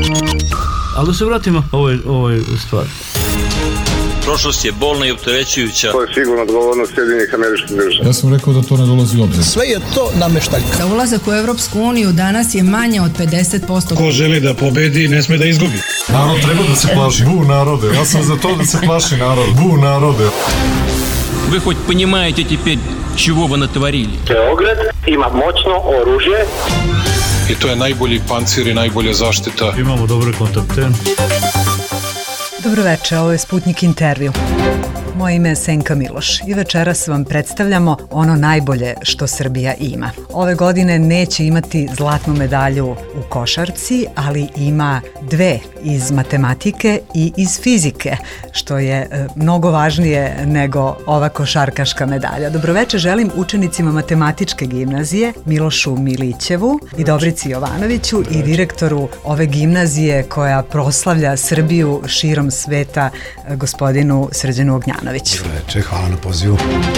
Ali da se vratimo ovoj stvari. Prošlost je bolna i opterećujuća. To je sigurno odgovornost Sjedinjenih Američkih Država. Ja sam rekao da to ne dolazi u obzir. Sve je to nameštaljka. Za ulazak u Evropsku uniju danas je manje od 50%. Ko želi da pobedi, ne sme da izgubi. Narod treba da se plaši. Bu narode. Ja sam za to da se plaši narod. Bu narode. Вы хоть понимаете теперь, чего вы натворили? Beograd ima moćno oružje. I to je najbolji pancir i najbolja zaštita. Imamo dobre kontakte. Dobroveče, ovo je Sputnik intervju. Moje ime je Senka Miloš i večeras vam predstavljamo ono najbolje što Srbija ima. Ove godine neće imati zlatnu medalju u košarci, ali ima 2 iz matematike i iz fizike, što je mnogo važnije nego ova košarkaška medalja. Dobroveče želim učenicima matematičke gimnazije Milošu Milićevu i Dobrici Jovanoviću i direktoru ove gimnazije koja proslavlja Srbiju širom sveta, gospodinu Srđanu Ognjanoviću. Dobroveče, hvala na pozivu.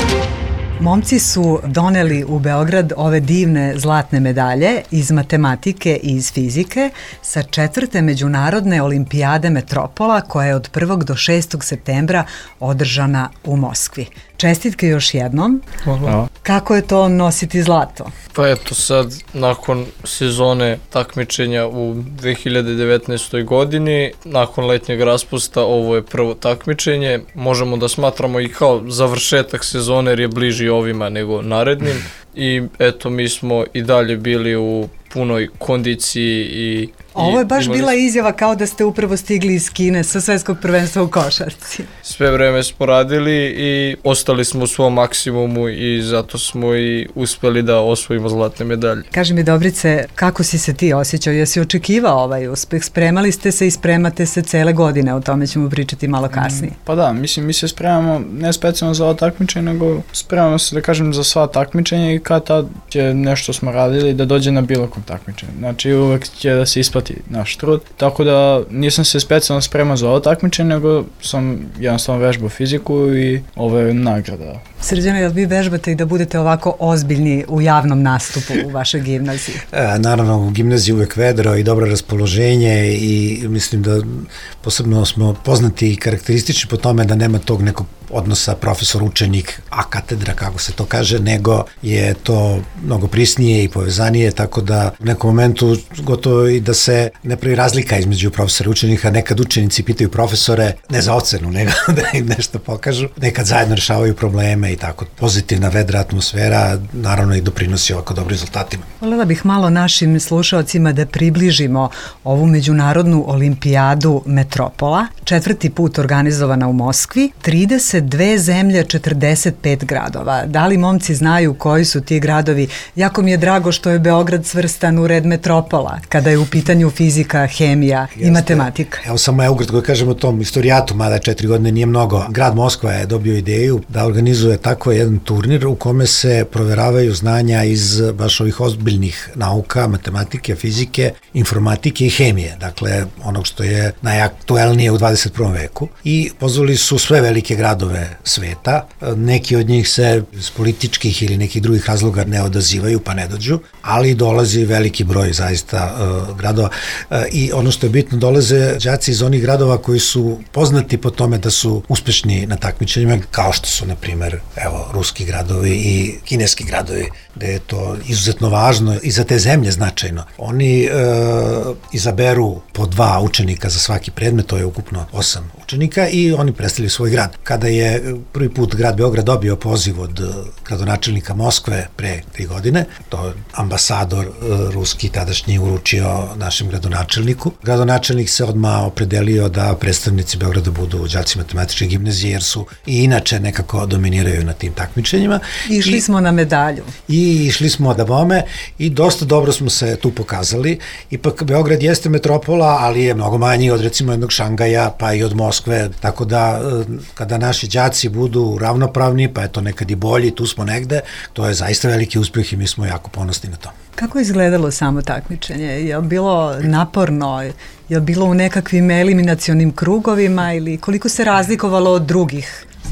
Momci su doneli u Beograd ove divne zlatne medalje iz matematike i iz fizike sa 4. međunarodne olimpijade Metropola koja je od 1. do 6. septembra održana u Moskvi. Čestitke još jednom. Hvala. Kako je to nositi zlato? Pa eto sad, nakon sezone takmičenja u 2019. godini, nakon letnjeg raspusta, ovo je prvo takmičenje. Možemo da smatramo i kao završetak sezone jer je bliži ovima nego narednim. I eto, mi smo i dalje bili u punoj kondiciji i... Ovo je baš bila izjava kao da ste upravo stigli iz Kine sa svetskog prvenstva u košarci. Sve vreme smo radili i ostali smo u svom maksimumu i zato smo i uspeli da osvojimo zlatne medalje. Kaži mi, Dobrice, kako si se ti osjećao? Jesi očekivao ovaj uspeh? Spremali ste se i spremate se cele godine, o tome ćemo pričati malo kasnije. Pa da, mislim, mi se spremamo ne specijalno za ovo takmičenje, nego spremamo se, da kažem, za sva takmičenja i kad tad će nešto smo radili da dođe na bilo kom takmičenju. Znači, uvek će da se isplati naš trud, tako da nisam se specijalno spremao za ovo takmičenje, nego sam jednostavno vežbao fiziku i ovo je nagrada. Srđane, jel vi vežbate i da budete ovako ozbiljni u javnom nastupu u vašoj gimnaziji? Naravno, u gimnaziji uvek vedro i dobro raspoloženje i mislim da posebno smo poznati i karakteristični po tome da nema tog nekog odnosa profesor-učenik, a katedra, kako se to kaže, nego je to mnogo prisnije i povezanije, tako da u nekom momentu gotovo i da se ne pravi razlika između profesora i učenika. Nekad učenici pitaju profesore ne za ocenu, nego da im nešto pokažu. Nekad zajedno rešavaju probleme i tako. Pozitivna vedra atmosfera naravno i doprinosi ovako dobrim rezultatima. Volela bih malo našim slušaocima da približimo ovu međunarodnu olimpijadu Metropola, 4. put organizovana u Moskvi, 32 zemlje, 45 gradova. Da li momci znaju koji su ti gradovi? Jako mi je drago što je Beograd svrstan u red Metropola, kada je u pitanju fizika, hemija i matematika. Evo samo ukratko koji kažemo o tom istorijatu, mada 4 godine nije mnogo. Grad Moskva je dobio ideju da organizuje tako jedan turnir u kome se proveravaju znanja iz baš ovih ozbiljnih nauka, matematike, fizike, informatike i hemije. Dakle, onog što je najaktuelnije u 21. veku. I pozvali su sve velike gradove sveta. Neki od njih se iz političkih ili nekih drugih razloga ne odazivaju pa ne dođu, ali dolazi veliki broj zaista gradova. I ono što je bitno, dolaze đaci iz onih gradova koji su poznati po tome da su uspešni na takmičenjima, kao što su, na primer, evo, ruski gradovi i kineski gradovi, gde je to izuzetno važno i za te zemlje značajno. Oni izaberu po 2 učenika za svaki predmet, to je ukupno 8 učenika i oni predstavljaju svoj grad. Kada je prvi put grad Beograd dobio poziv od gradonačelnika Moskve pre 3 godine, to je ambasador ruski tadašnji uručio našem gradonačelniku. Gradonačelnik se odmah opredelio da predstavnici Beograda budu đaci matematičke gimnazije, jer su i inače nekako dominiraju na tim takmičenjima. Išli smo na medalju. I išli smo da bome i dosta dobro smo se tu pokazali. Ipak Beograd jeste metropola, ali je mnogo manji od recimo jednog Šangaja pa i od Moskve, tako da kada naši đaci budu ravnopravni, pa eto nekad i bolji, tu smo negde, to je zaista veliki uspjeh i mi smo jako ponosni na to. Kako je izgledalo samo takmičenje? Je li bilo naporno? Je li bilo u nekakvim eliminacionim krugovima ili koliko se razlikovalo od drugih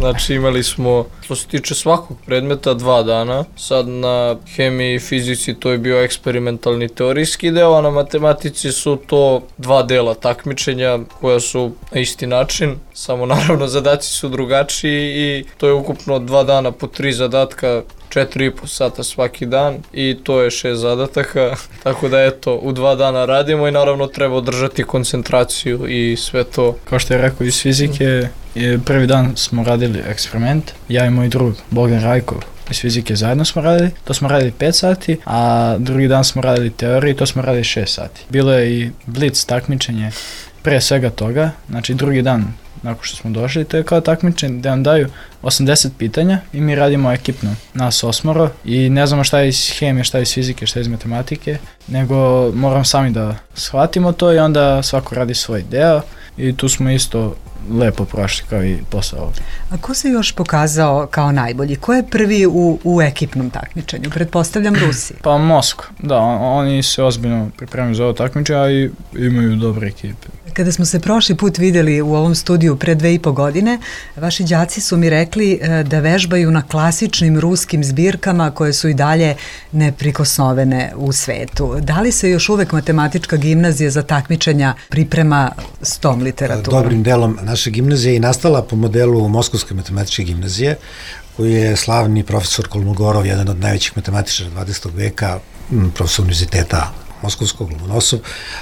Znači imali smo, što se tiče svakog predmeta, 2 dana. Sad na hemiji i fizici to je bio eksperimentalni teorijski deo, a na matematici su to 2 dela takmičenja koja su na isti način, samo naravno zadaci su drugačiji i to je ukupno 2 dana po 3 zadatka, 4,5 sata svaki dan i to je 6 zadataka, tako da eto, u 2 dana radimo i naravno treba održati koncentraciju i sve to. Kao što je rekao iz fizike, prvi dan smo radili eksperiment, ja i moj drug Bogdan Rajkov iz fizike zajedno smo radili, to smo radili 5 sati, a drugi dan smo radili teoriju, to smo radili 6 sati. Bilo je i blic takmičenje pre svega toga, znači drugi dan nakon što smo došli, to je kao takmičenje gde nam daju 80 pitanja i mi radimo ekipno, nas 8 i ne znamo šta je iz hemije, šta je iz fizike, šta je iz matematike, nego moram sami da shvatimo to i onda svako radi svoj deo i tu smo isto lepo prošli kao i posao ovdje. A ko se još pokazao kao najbolji? Ko je prvi u ekipnom takmičenju? Pretpostavljam Rusi. Pa Moskva, da, oni se ozbiljno pripremaju za ovo takmičenje, a i imaju dobre ekipe. Kada smo se prošli put videli u ovom studiju pre 2,5 godine, vaši đaci su mi rekli da vežbaju na klasičnim ruskim zbirkama koje su i dalje neprikosnovene u svetu. Da li se još uvek matematička gimnazija za takmičenja priprema s tom literaturom? Dobrim delom naše gimnazije i nastala po modelu Moskovske matematičke gimnazije, koji je slavni profesor Kolmogorov, jedan od najvećih matematičara 20. veka, profesor univerziteta Moskovskog, Lomonosov,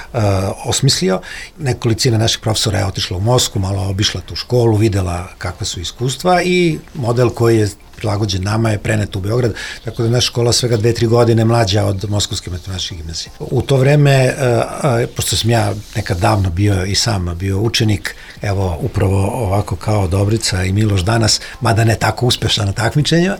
osmislio. Nekolicina naših profesora je otišla u Moskvu, malo obišla tu školu, videla kakve su iskustva i model koji je prilagođen nama je prenet u Beograd, tako da je naša škola svega 2-3 godine mlađa od Moskovske matematičke gimnazije. U to vreme, pošto sam ja nekad davno bio i sam bio učenik, evo upravo ovako kao Dobrica i Miloš danas, mada ne tako uspešna na takmičenjima,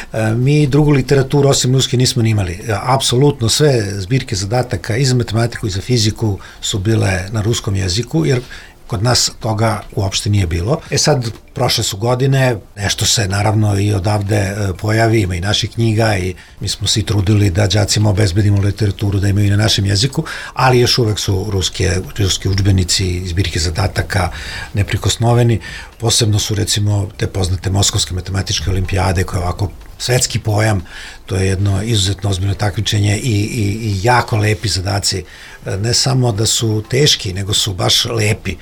mi drugu literaturu osim ruske nismo ni imali. Apsolutno sve zbirke zadataka i za matematiku i za fiziku su bile na ruskom jeziku, jer kod nas toga uopšte nije bilo. Sad, prošle su godine, nešto se naravno i odavde pojavi, ima i naših knjiga i mi smo se i trudili da đacima obezbedimo literaturu da imaju i na našem jeziku, ali još uvek su ruski udžbenici i zbirke zadataka neprikosnoveni. Posebno su recimo te poznate Moskovske matematičke olimpijade koje je ovako svetski pojam, to je jedno izuzetno ozbiljno takmičenje i jako lepi zadaci. Ne samo da su teški, nego su baš lepi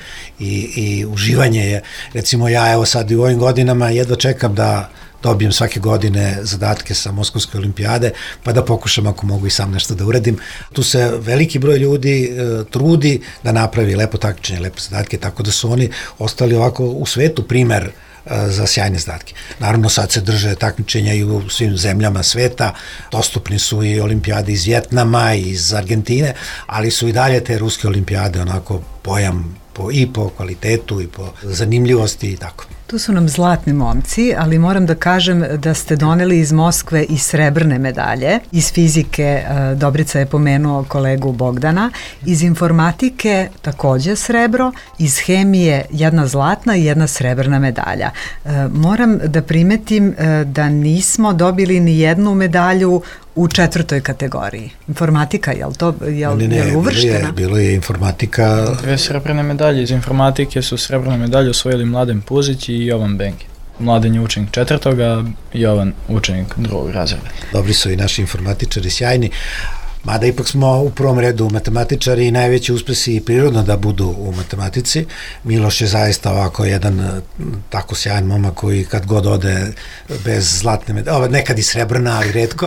i uživanje je, recimo ja evo sad i u ovim godinama jedva čekam da dobijem svake godine zadatke sa Moskovske olimpijade, pa da pokušam ako mogu i sam nešto da uradim. Tu se veliki broj ljudi trudi da napravi lepo takmičenje, lepe zadatke, tako da su oni ostali ovako u svetu primer za sjajne zadatke. Naravno sad se drže takmičenja i u svim zemljama sveta, dostupni su i olimpijade iz Vjetnama i iz Argentine, ali su i dalje te ruske olimpijade onako pojam i po kvalitetu i po zanimljivosti i tako. Tu su nam zlatni momci, ali moram da kažem da ste doneli iz Moskve i srebrne medalje. Iz fizike Dobrica je pomenuo kolegu Bogdana, iz informatike takođe srebro, iz hemije jedna zlatna i jedna srebrna medalja. Moram da primetim da nismo dobili ni jednu medalju u 4. kategoriji. Informatika, je li to uvrštena? Bilo je informatika. 2 srebrne medalje iz informatike su srebrne medalje osvojili Mladen Puzić i Jovan Bengi. Mladen je učenik 4. a Jovan učenik 2. razreda. Dobri su i naši informatičari, sjajni. Mada ipak smo u prvom redu matematičari i najveći uspesi i prirodno da budu u matematici. Miloš je zaista ovako jedan tako sjajan momak koji kad god ode bez zlatne medalje, nekad i srebrna, ali retko,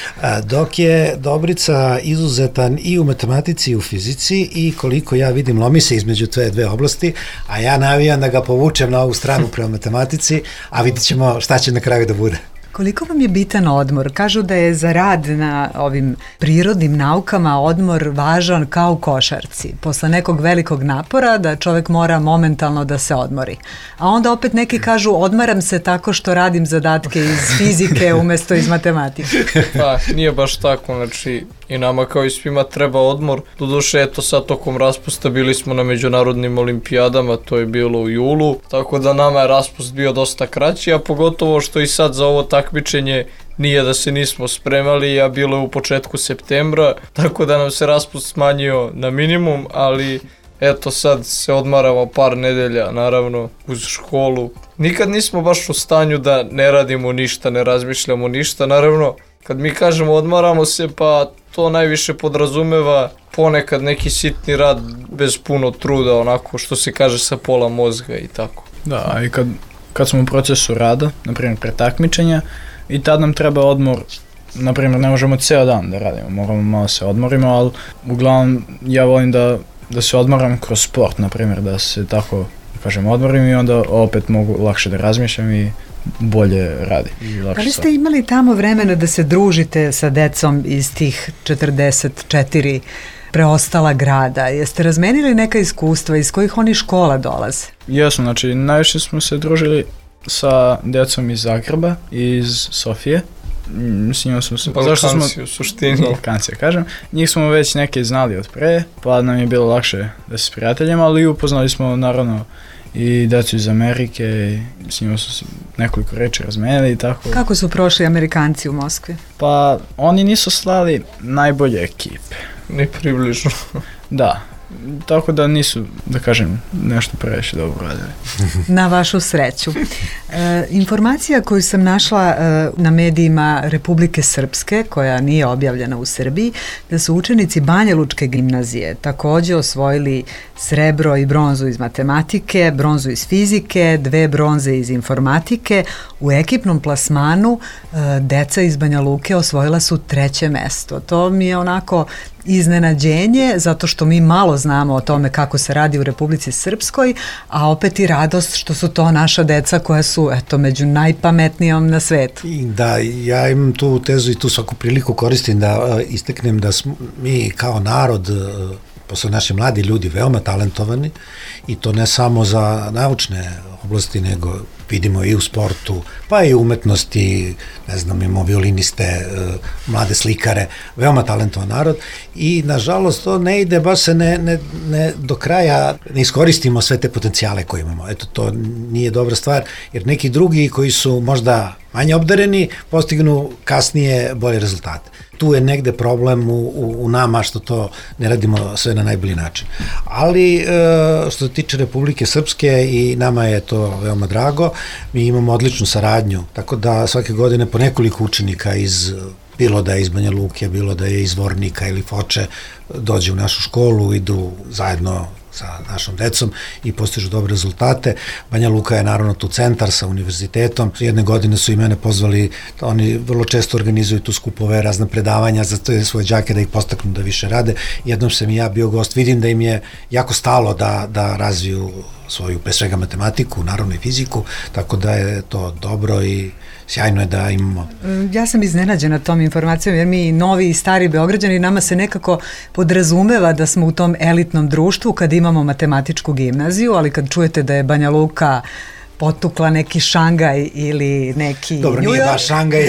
dok je Dobrica izuzetan i u matematici i u fizici i koliko ja vidim lomi se između te dve oblasti, a ja navijam da ga povučem na ovu stranu prema matematici, a vidit ćemo šta će na kraju da bude. Koliko vam je bitan odmor? Kažu da je za rad na ovim prirodnim naukama odmor važan kao u košarci. Posle nekog velikog napora da čovek mora momentalno da se odmori. A onda opet neki kažu odmaram se tako što radim zadatke iz fizike umesto iz matematike. Pa, nije baš tako, znači i nama kao i svima treba odmor. Doduše, eto sad tokom raspusta bili smo na međunarodnim olimpijadama, to je bilo u julu, tako da nama je raspust bio dosta kraći, a pogotovo što i sad za ovo takmičenje nije da se nismo spremali, a bilo je u početku septembra, tako da nam se raspust smanjio na minimum, ali eto sad se odmaramo par nedelja, naravno, uz školu. Nikad nismo baš u stanju da ne radimo ništa, ne razmišljamo ništa, naravno. Kad mi kažemo odmaramo se, pa to najviše podrazumeva ponekad neki sitni rad bez puno truda, onako što se kaže sa pola mozga i tako. Da, i kad smo u procesu rada, na primjer pre takmičenja, i tad nam treba odmor, na primjer ne možemo ceo dan da radimo, moramo malo se odmorimo, ali uglavnom ja volim da se odmoram kroz sport, na primjer da se tako, da kažem, odmorim i onda opet mogu lakše da razmišljam i bolje radi. Da li ste imali tamo vremena da se družite sa decom iz tih 44 preostala grada? Jeste razmenili neka iskustva, iz kojih oni škola dolaze? Jesmo, znači najviše smo se družili sa decom iz Zagreba i iz Sofije. S njima smo se... Balkanci u suštini. Balkanci, ja kažem. Njih smo već neke znali od pre, pa nam je bilo lakše da se s prijateljima, ali upoznali smo naravno i decu iz Amerike i s njima su nekoliko reči razmenili i tako. Kako su prošli Amerikanci u Moskvi? Pa oni nisu slali najbolje ekipe. Ni približno. Da, tako da nisu, da kažem, nešto previše dobro radili. Na vašu sreću. Informacija koju sam našla na medijima Republike Srpske, koja nije objavljena u Srbiji, da su učenici Banjalučke gimnazije takođe osvojili srebro i bronzu iz matematike, bronzu iz fizike, 2 bronze iz informatike. U ekipnom plasmanu deca iz Banja Luke osvojila su 3. mesto. To mi je onako iznenađenje, zato što mi malo znamo o tome kako se radi u Republici Srpskoj, a opet i radost što su to naša deca koja su, eto, među najpametnijom na svetu. Da, ja imam tu tezu i tu svaku priliku koristim da isteknem da smo mi kao narod, posle naši mladi ljudi, veoma talentovani, i to ne samo za naučne oblasti, nego vidimo i u sportu, pa i u umetnosti, ne znam, imamo violiniste, mlade slikare, veoma talentovan narod, i nažalost to ne ide, baš se ne do kraja ne iskoristimo sve te potencijale koje imamo. Eto, to nije dobra stvar, jer neki drugi koji su možda manje obdareni postignu kasnije bolje rezultate. Tu je negde problem u nama što to ne radimo sve na najbolji način. Ali što se tiče Republike Srpske, i nama je to veoma drago, mi imamo odličnu saradnju, tako da svake godine po nekoliko učenika bilo da je iz Banja Luke, bilo da je iz Vornika ili Foče, dođe u našu školu, idu zajedno sa našom decom i postižu dobre rezultate. Banja Luka je naravno tu centar sa univerzitetom. Jedne godine su i mene pozvali, oni vrlo često organizuju tu skupove, razne predavanja za svoje đake da ih postaknu da više rade. Jednom sam i ja bio gost, vidim da im je jako stalo da razviju svoju, pre svega, matematiku, naravno i fiziku, tako da je to dobro i sjajno je da imamo. Ja sam iznenađena tom informacijom, jer mi novi i stari Beograđani, nama se nekako podrazumeva da smo u tom elitnom društvu kad imamo matematičku gimnaziju, ali kad čujete da je Banja Luka potukla neki Šangaj ili neki Dobro, New York, nije baš Šangaj.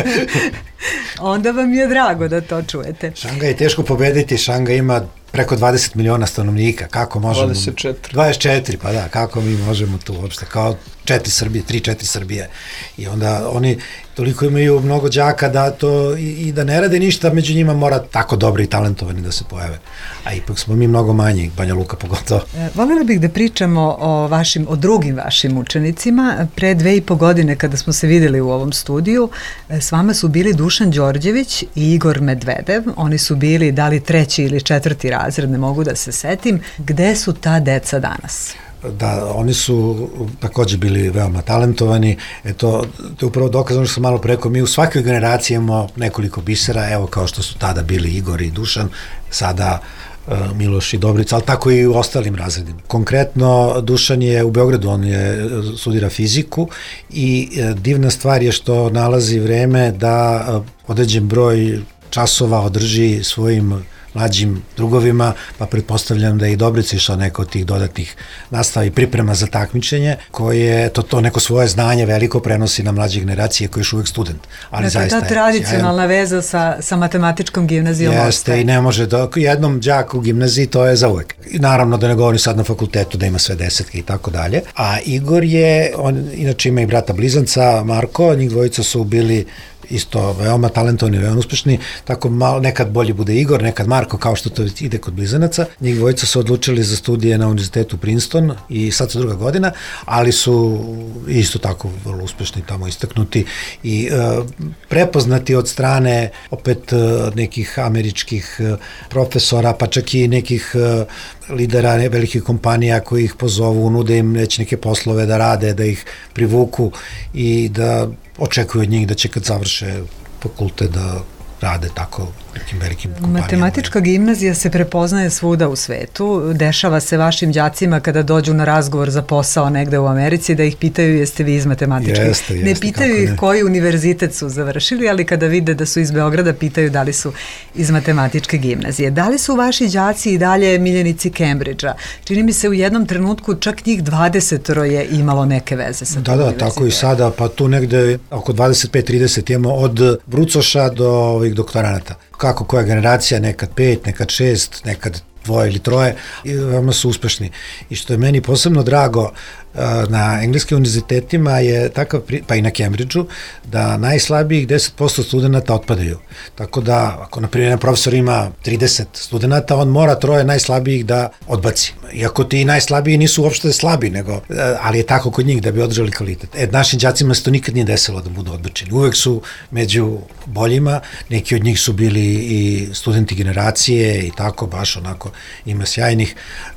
Onda vam je drago da to čujete. Šangaj je teško pobediti, Šangaj ima preko 20 miliona stanovnika, kako možemo... 24, pa da, kako mi možemo tu uopšte, kao 3-4 Srbije. I onda oni toliko imaju mnogo đaka da to i da ne rade ništa, među njima mora tako dobri i talentovani da se pojave. A ipak smo mi mnogo manji, Banja Luka pogotovo. Voljela bih da pričamo o drugim vašim učenicima. Pre 2,5 godine kada smo se videli u ovom studiju, s vama su bili Dušan Đorđević i Igor Medvedev. Oni su bili da li 3. ili 4. razred, ne mogu da se setim. Gde su ta deca danas? Da, oni su takođe bili veoma talentovani. To je upravo dokazano što sam malo preko. Mi u svakoj generaciji imamo nekoliko bisera, evo kao što su tada bili Igor i Dušan, sada Miloš i Dobrica, ali tako i u ostalim razredima. Konkretno, Dušan je u Beogradu, on studira fiziku i divna stvar je što nalazi vreme da određen broj časova održi svojim mlađim drugovima, pa pretpostavljam da je i Dobrica išao neko od tih dodatnih nastava i priprema za takmičenje, koje to neko svoje znanje veliko prenosi na mlađe generacije koji je još uvek student. Ali dakle, ta tradicionalna veza sa matematičkom gimnazijom ostaje. Jeste, i ne može jednom đaku u gimnaziji, to je za uvek. Naravno da ne govorim sad na fakultetu da ima sve 10 i tako dalje. A Igor on inače ima i brata blizanca, Marko, njih dvojica su bili isto veoma talentovani, veoma uspešni, tako malo, nekad bolji bude Igor, nekad Marko, kao što to ide kod blizanaca. Njih dvojica su odlučili za studije na univerzitetu Princeton i sad su druga godina, ali su isto tako vrlo uspešni tamo istaknuti i prepoznati od strane opet nekih američkih profesora, pa čak i nekih lidera velikih kompanija koji ih pozovu, nude im već neke poslove da rade, da ih privuku i da očekuju od njih da će kad završe fakultet da rade tako nekim velikim kompanijama. Matematička gimnazija se prepoznaje svuda u svetu. Dešava se vašim đacima kada dođu na razgovor za posao negde u Americi da ih pitaju jeste vi iz matematičke. Jeste, ne pitaju ih koji univerzitet su završili, ali kada vide da su iz Beograda pitaju da li su iz matematičke gimnazije. Da li su vaši đaci i dalje miljenici Cambridgea? Čini mi se u jednom trenutku čak njih 20 je imalo neke veze sa tom univerzitetom. Tako i sada, pa tu negde oko 25-30 imamo od brucoša do ovih doktoranata. Kako koja generacija, nekad 5, nekad 6, nekad 2 ili 3, i veoma su uspešni. I što je meni posebno drago, na engleskim univerzitetima je takav, pa i na Cambridgeu, da najslabijih 10% studenta otpadaju. Tako da, ako na primjer profesor ima 30 studenta, on mora 3 najslabijih da odbaci. Iako ti najslabiji nisu uopšte slabi, nego, ali je tako kod njih da bi održali kvalitet. Našim đacima se to nikad nije desilo da budu odbačeni. Uvek su među boljima, neki od njih su bili i studenti generacije i tako, baš onako ima sjajnih.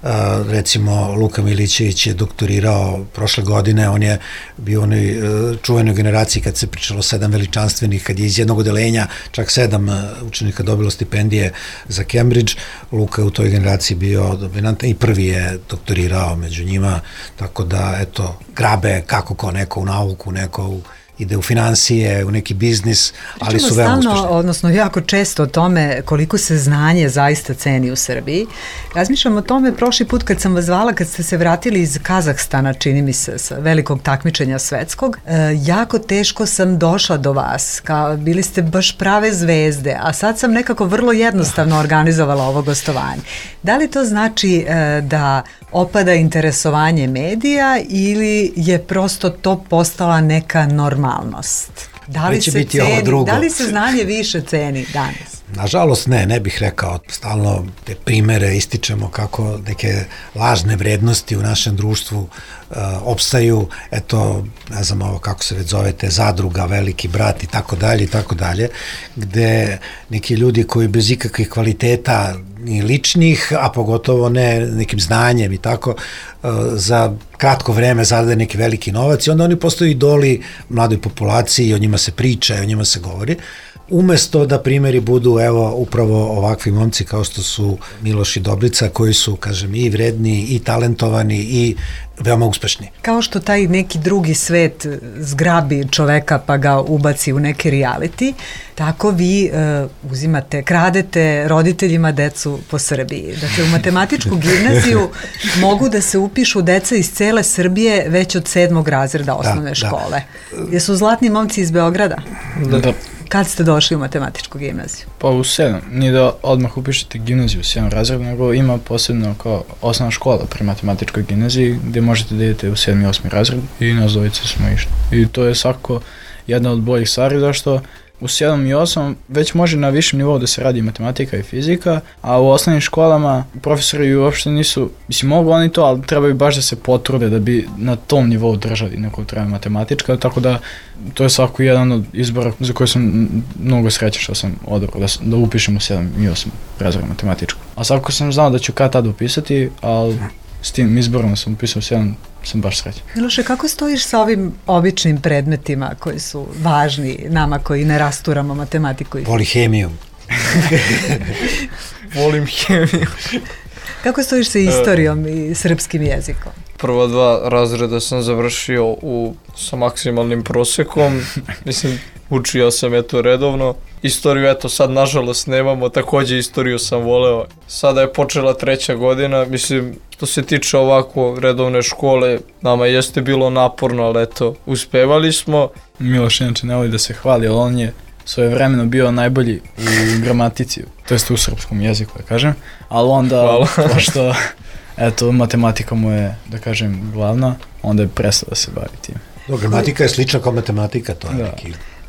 Recimo, Luka Milićević je doktorirao prošle godine, on je bio u onoj čuvenoj generaciji kad se pričalo 7 veličanstvenih, kad je iz jednog odelenja čak 7 učenika dobilo stipendije za Cambridge. Luka je u toj generaciji bio dominantan i prvi je doktorirao među njima, tako da, eto, grabe kako ko neko u nauku, neko ide u finansije, u neki biznis, ali su veoma uspešni. Odnosno, jako često o tome koliko se znanje zaista ceni u Srbiji. Razmišljam o tome prošli put kad sam vas zvala, kad ste se vratili iz Kazahstana, čini mi se, sa velikog takmičenja svetskog. Jako teško sam došla do vas, bili ste baš prave zvezde, a sad sam nekako vrlo jednostavno organizovala ovo gostovanje. Da li to znači da opada interesovanje medija ili je prosto to postala neka normalnost? Da li se znanje više ceni danas? Nažalost ne bih rekao. Stalno te primere ističemo kako neke lažne vrednosti u našem društvu opstaju, eto, ne znam ovo kako se već zovete, zadruga, veliki brat i tako dalje, gde neki ljudi koji bez ikakvih kvaliteta ni ličnih, a pogotovo ne nekim znanjem i tako, za kratko vreme zarade neki veliki novac i onda oni postaju idoli mladoj populaciji, o njima se priča i o njima se govori. Umesto da primjeri budu, evo, upravo ovakvi momci kao što su Miloš i Dobrica, koji su, kažem, i vredni, i talentovani, i veoma uspešni. Kao što taj neki drugi svet zgrabi čoveka pa ga ubaci u neki reality, tako vi uzimate, kradete roditeljima decu po Srbiji. Dakle, u matematičku gimnaziju mogu da se upišu deca iz cele Srbije već od 7. razreda osnovne škole. Jesu zlatni momci iz Beograda? Da. Kad ste došli u matematičku gimnaziju? Pa u 7. Nije da odmah upišete gimnaziju u 7. razredu, nego ima posebno kao osnovna škola pri matematičkoj gimnaziji gde možete da idete u 7. i 8. razred i nas dvojice smo išli. I to je svako jedna od boljih stvari, zašto u 7. i 8. već može na višem nivou da se radi matematika i fizika, a u osnovnim školama profesori uopšte nisu, mislim, mogu oni to, ali trebaju baš da se potrude da bi na tom nivou držali neko treba matematička, tako da to je svako jedan od izbora za koje sam mnogo srećan što sam odabrao da upišem u 7. i 8. razred matematičku. A svako sam znao da ću kad tad upisati, ali s tim izborom sam upisao u 7. sam baš srećan. Miloše, kako stojiš sa ovim običnim predmetima koji su važni nama koji ne rasturamo matematiku? Voli hemiju. Volim hemiju. Kako stojiš sa istorijom i srpskim jezikom? Prva 2 razreda sam završio sa maksimalnim prosekom. Mislim, učio sam redovno. Istoriju, sad nažalost nemamo, takođe istoriju sam voleo. Sada je počela 3. godina, mislim, što se tiče ovako redovne škole, nama jeste bilo naporno, ali uspevali smo. Miloš inače ne voli da se hvali, ali on je svojevremeno bio najbolji u gramatici, to jest u srpskom jeziku, da kažem, ali onda, pošto, matematika mu je, da kažem, glavna, onda je prestao da se bavi tim. Gramatika je slična kao matematika, to je neki...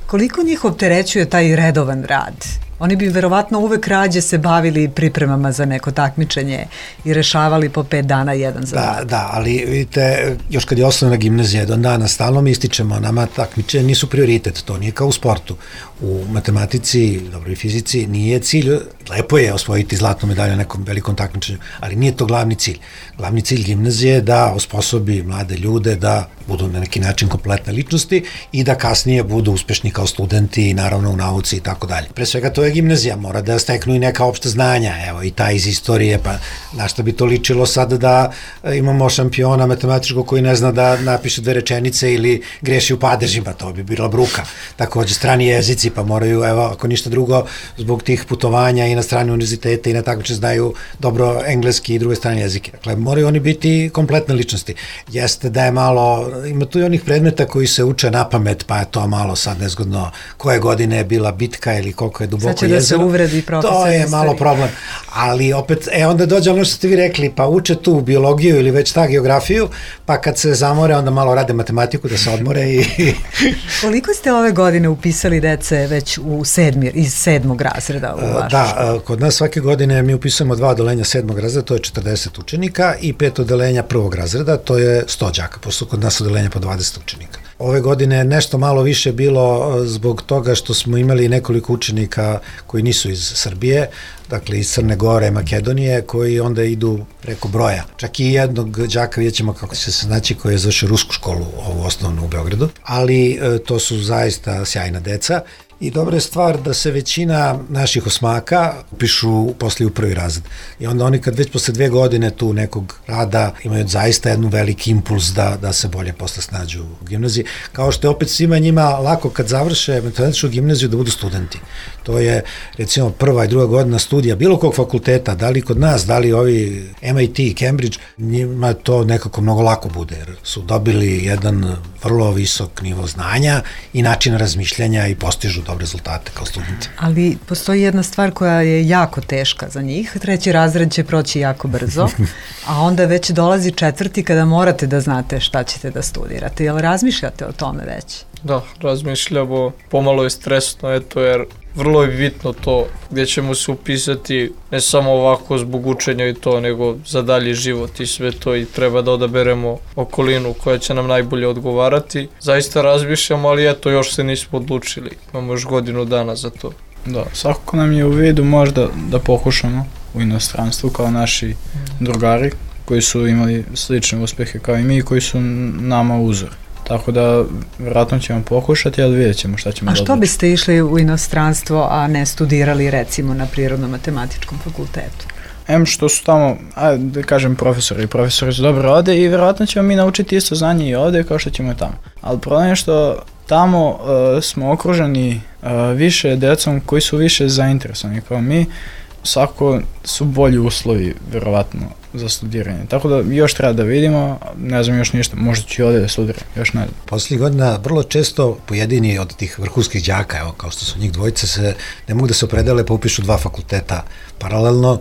Koliko njih opterećuje taj redovan rad? Oni bi verovatno uvek rađe se bavili pripremama za neko takmičenje i rešavali po 5 dana jedan zadatak. Da, ali vidite, još kad je osnovna gimnazija, do dana stalno mi ističemo, nama takmičenje nisu prioritet, to nije kao u sportu. U matematici, dobro i fizici, nije cilj, lepo je osvojiti zlatnu medalju na nekom velikom takmičenju, ali nije to glavni cilj. Glavni cilj gimnazije je da osposobi mlade ljude da budu na neki način kompletne ličnosti i da kasnije budu uspešni kao studenti i naravno u nauci i tako dalje. Pre svega to je gimnazija, mora da steknu i neka opšta znanja, evo i ta iz istorije, pa na šta bi to ličilo sad da imamo šampiona matematičkog koji ne zna da napiše 2 rečenice ili greši u padežima, to bi bila bruka. Takođe strani jezici, pa moraju, evo, ako ništa drugo, zbog tih putovanja i na strane univerzitete i na takmičenje znaju dobro engleski i druge strane jezike. Dakle, moraju oni biti kompletne ličnosti. Jeste da je malo, ima tu i onih predmeta koji se uče na pamet, pa je to malo sad nezgodno koje godine je bila bitka ili koliko je duboko jezero. Da se uvredi profesor. To je malo problem. Ali opet, onda dođe ono što ste vi rekli, pa uče tu biologiju ili već ta geografiju, pa kad se zamore, onda malo rade matematiku da se odmore i... Koliko ste ove godine upisali dece već iz 7. razreda u vašu školu? Da, kod nas svake godine mi upisujemo 2 odeljenja 7. razreda, to je 40 učenika i 5 odeljenja 1. razreda, to je 100 đaka, pošto kod nas odeljenja po 20 učenika. Ove godine nešto malo više bilo zbog toga što smo imali nekoliko učenika koji nisu iz Srbije, dakle iz Crne Gore, Makedonije, koji onda idu preko broja. Čak i jednog đaka vidjet ćemo kako će se znači koji je završio rusku školu, ovu osnovnu u Beogradu, ali to su zaista sjajna deca. I dobra je stvar da se većina naših osmaka upišu poslije u 1. razred. I onda oni kad već posle 2 godine tu nekog rada imaju zaista jednu veliki impuls da se bolje posle snađu u gimnaziji. Kao što je opet svima njima lako kad završe matematičku gimnaziju da budu studenti. To je recimo 1. i 2. godina studija bilo kog fakulteta, da li kod nas, da li ovi MIT, Cambridge, njima to nekako mnogo lako bude jer su dobili jedan vrlo visok nivo znanja i način razmišljanja i postižu dobre rezultate kao studenti. Ali postoji jedna stvar koja je jako teška za njih. 3. razred će proći jako brzo, a onda već dolazi 4. kada morate da znate šta ćete da studirate. Jel razmišljate o tome već? Da, razmišljamo. Pomalo je stresno, jer vrlo je bitno to gdje ćemo se upisati, ne samo ovako zbog učenja i to, nego za dalji život i sve to i treba da odaberemo okolinu koja će nam najbolje odgovarati. Zaista razmišljamo, ali eto, još se nismo odlučili. Imamo još godinu dana za to. Da, svakako nam je u vidu možda da pokušamo u inostranstvu kao naši drugari koji su imali slične uspehe kao i mi, koji su nama uzor. Tako da, vjerojatno ćemo pokušati, ali vidjet ćemo šta ćemo dobiti. A što biste išli u inostranstvo, a ne studirali recimo na Prirodno-matematičkom fakultetu? Što su tamo, da kažem, profesori su dobro ovde i vjerojatno ćemo mi naučiti isto znanje i ovde kao što ćemo i tamo. Ali problem je što tamo smo okruženi više decom koji su više zainteresovani kao mi, svako su bolji uslovi, vjerovatno, za studiranje. Tako da još treba da vidimo, ne znam još ništa, možda ću i ovdje da studiram, još ne znam. Posljednjih godina vrlo često pojedini od tih vrhunskih đaka, evo kao što su njih dvojice, ne mogu da se opredele pa upišu 2 fakulteta paralelno,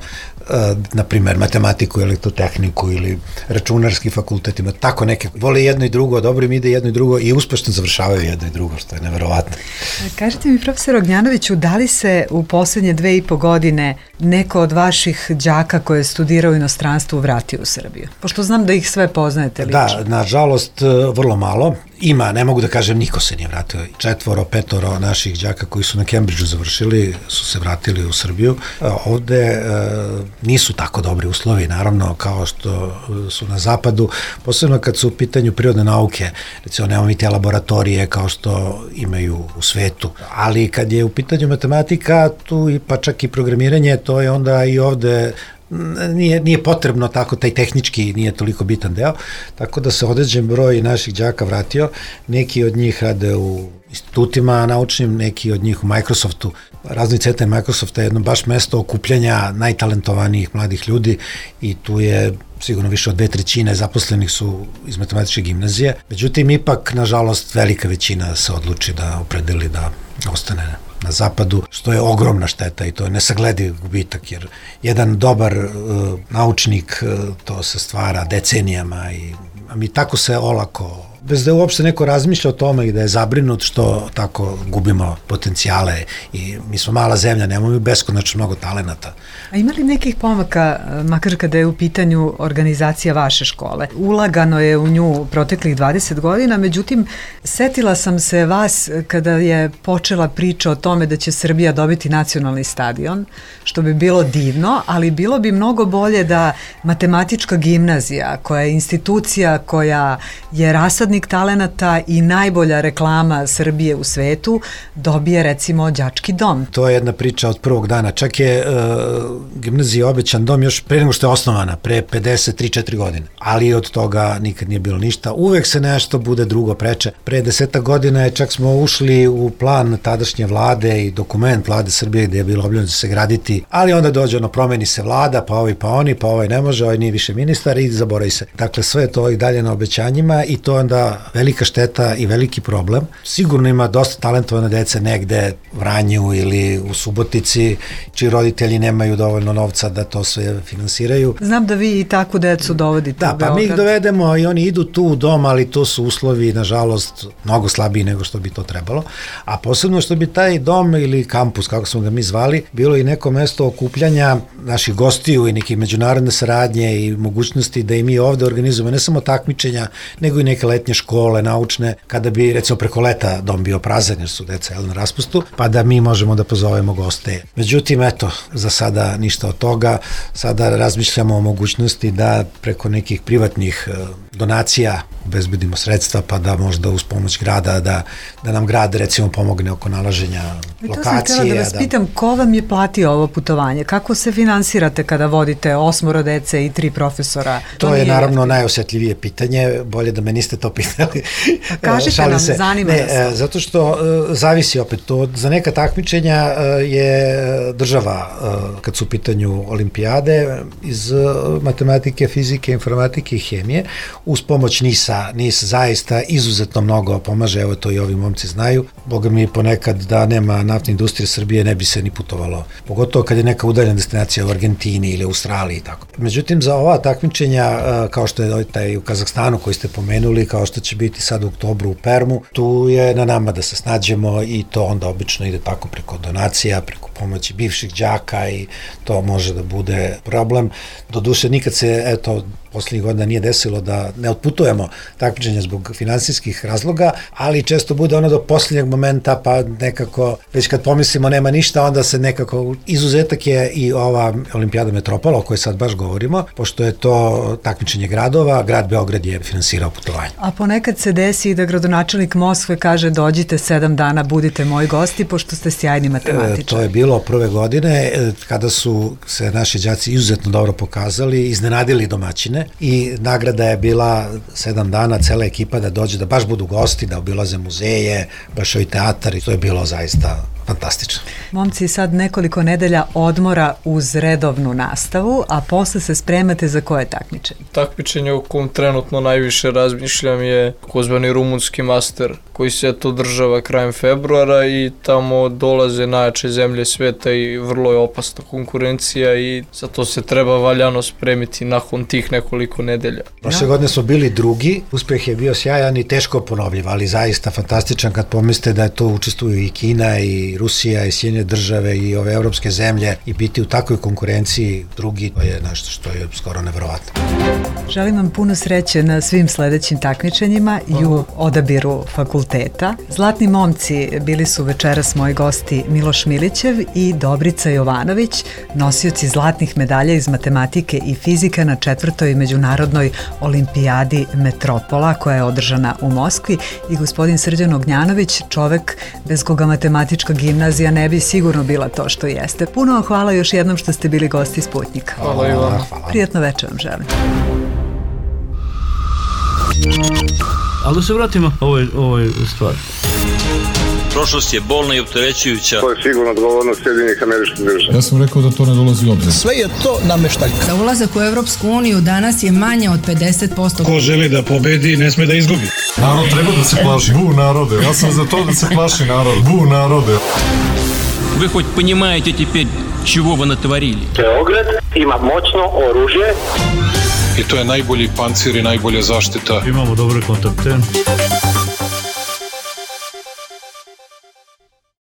na primer matematiku, elektrotehniku ili računarski fakultet, ima tako neke, vole jedno i drugo, dobro im ide jedno i drugo i uspešno završavaju jedno i drugo, što je neverovatno. Kažite mi, profesor Ognjanoviću, da li se u poslednje 2,5 godine neko od vaših đaka koje je studirao u inostranstvu vratio u Srbiju? Pošto znam da ih sve poznajete lično. Da, nažalost, vrlo malo. Ima, ne mogu da kažem, niko se nije vratio. 4, 5 naših đaka koji su na Cambridgeu završili su se vratili u Srbiju. Ovde nisu tako dobri uslovi, naravno, kao što su na zapadu, posebno kad su u pitanju prirodne nauke, recimo nemamo i te laboratorije kao što imaju u svetu, ali kad je u pitanju matematika, tu i pa čak i programiranje, to je onda i ovde nije potrebno tako, taj tehnički nije toliko bitan deo, tako da se određen broj naših đaka vratio, neki od njih rade u institutima naučnim, neki od njih u Microsoftu. Razvoj centar Microsofta je jedno baš mesto okupljanja najtalentovanijih mladih ljudi i tu je sigurno više od 2/3 zaposlenih su iz matematičke gimnazije. Međutim, ipak, nažalost, velika većina se odluči da opredeli da ostane na zapadu, što je ogromna šteta i to je nesaglediv gubitak, jer jedan dobar naučnik, to se stvara decenijama i mi tako se olako Bez da je uopšte neko razmišlja o tome i da je zabrinut što tako gubimo potencijale i mi smo mala zemlja, nemamo beskonačno mnogo talenata. A ima li nekih pomaka, makar kada je u pitanju organizacija vaše škole? Ulagano je u nju proteklih 20 godina, međutim, setila sam se vas kada je počela priča o tome da će Srbija dobiti nacionalni stadion, što bi bilo divno, ali bilo bi mnogo bolje da matematička gimnazija, koja je institucija koja je rasadnik talenata i najbolja reklama Srbije u svetu, dobije recimo đački dom. To je jedna priča od prvog dana. Čak je gimnaziji obećan dom još pre nego što je osnovana, pre 53-4 godine. Ali od toga nikad nije bilo ništa. Uvek se nešto bude drugo preče. Pre 10 godina je čak smo ušli u plan tadašnje vlade i dokument vlade Srbije gde je bilo objavljeno da će se graditi, ali onda dođe promeni se vlada, pa ovi pa oni, pa ovaj ne može, ovaj nije više ministar i zaboravi se. Dakle, sve je to i dalje na obećanjima i to je onda velika šteta i veliki problem. Sigurno ima dosta talentovane dece negde u Vranju ili u Subotici, čiji roditelji nemaju dovoljno novca da to sve finansiraju. Znam da vi i takvu decu dovodite u Beograd. Pa mi ih dovedemo i oni idu tu u dom, ali to su uslovi, nažalost, mnogo slabiji nego što bi to trebalo. A posebno što bi taj dom ili kampus, kako smo ga mi zvali, bilo i neko mesto okupljanja naših gostiju i neke međunarodne saradnje i mogućnosti da i mi ovde organizujemo ne samo takmičenja, nego i neke letnje škole, naučne, kada bi recimo preko leta dom bio prazan jer su deca na raspustu, pa da mi možemo da pozovemo goste. Međutim, eto, za sada ništa od toga. Sada razmišljamo o mogućnosti da preko nekih privatnih donacija obezbedimo sredstva, pa da možda uz pomoć grada, da nam grad recimo pomogne oko nalaženja lokacije. To sam htjela da vas pitam, ko vam je platio ovo putovanje? Kako se finansirate kada vodite 8 dece i 3 profesora? To je naravno najosjetljivije pitanje, bolje da me niste to pitali. Kažite nam, zanima nas. Zato što zavisi opet to, za neka takmičenja je država, kad su u pitanju olimpijade, iz matematike, fizike, informatike i hemije, uz pomoć NIS zaista izuzetno mnogo pomaže, evo to i ovi momci znaju. Boga mi ponekad da nema naftne industrije Srbije ne bi se ni putovalo. Pogotovo kad je neka udaljena destinacija u Argentini ili Australiji i tako. Međutim, za ova takmičenja, kao što je taj u Kazahstanu koji ste pomenuli, kao što će biti sad u oktobru u Permu, tu je na nama da se snađemo i to onda obično ide tako preko donacija, preko pomoći bivših đaka i to može da bude problem. Doduše, nikad se, eto, poslednjih godina nije desilo da ne otputujemo takmičenja zbog finansijskih razloga, ali često bude ono do poslednjeg momenta, pa nekako, već kad pomislimo nema ništa, onda se nekako, izuzetak je i ova olimpijada Metropola o kojoj sad baš govorimo, pošto je to takmičenje gradova, grad Beograd je finansirao putovanje. A ponekad se desi da gradonačelnik Moskve kaže dođite 7 dana, budite moji gosti, pošto ste sjajni matematičari. To je bilo prve godine, kada su se naši đaci izuzetno dobro pokazali, iznenadili domaćine i nagrada je bila 7 dana, cela ekipa da dođe, da baš budu gosti, da obilaze muzeje, baš i teatar i to je bilo zaista fantastično. Momci, sad nekoliko nedelja odmora uz redovnu nastavu, a posle se spremate za koje takmičenje? Takmičenje o kom trenutno najviše razmišljam je takozvani rumunski master, koji se to održava krajem februara i tamo dolaze najjače zemlje sveta i vrlo je opasna konkurencija i za to se treba valjano spremiti nakon tih nekoliko nedelja. Prošle godine smo bili drugi, uspeh je bio sjajan i teško ponovljiv, ali zaista fantastičan kad pomislite da je to učestvuju i Kina i Rusija i Sjedinjene države i ove evropske zemlje i biti u takvoj konkurenciji drugi, to je nešto što je skoro neverovatno. Želim vam puno sreće na svim sledećim takmičenjima i u odabiru fakulteta. Zlatni momci bili su večeras moji gosti Miloš Milićev i Dobrica Jovanović, nosioci zlatnih medalja iz matematike i fizike na 4. međunarodnoj olimpijadi Metropola koja je održana u Moskvi i gospodin Srđan Ognjanović, čovek bez koga matematička gimnazija ne bi sigurno bila to što jeste. Puno vam hvala još jednom što ste bili gosti Sputnjika. Hvala i vam. Prijatno večer vam želim. Ali da se vratimo ovoj stvari. Prošlost je bolna i opterećujuća. To je sigurno odgovornost Sjedinjenih Američkih Država. Ja sam rekao da to ne dolazi u obzir. Sve je to nameštaljka. Za ulazak u Evropsku uniju danas je manje od 50%. Ko želi da pobedi, ne sme da izgubi. Narod treba da se plaši. Bu narode. Ja sam za to da se plaši narod. Bu narode. Вы хоть понимаете теперь, чего вы натворили? Beograd ima moćno oružje. I to je najbolji pancir i najbolja zaštita. Imamo dobre kontakte.